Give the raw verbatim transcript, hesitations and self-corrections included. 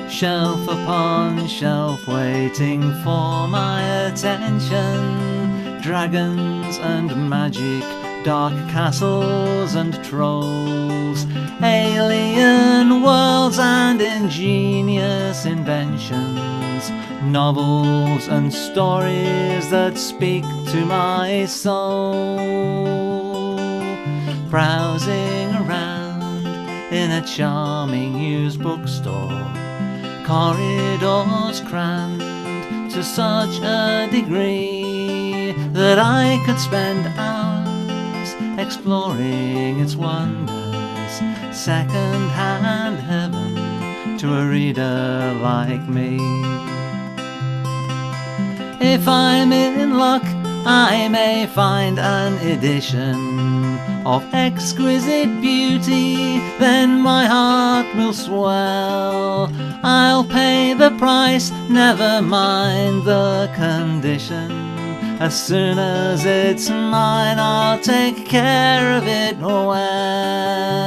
shelf upon shelf waiting for my attention. Dragons and magic, dark castles and trolls, alien worlds and ingenious inventions, novels and stories that speak to my soul. Browsing around in a charming used bookstore, corridors crammed to such a degree that I could spend hours exploring its wonders, second-hand heaven to a reader like me. If I'm in luck, I may find an edition of exquisite beauty, then my heart will swell. I'll pay the price, never mind the condition. As soon as it's mine, I'll take care of it well.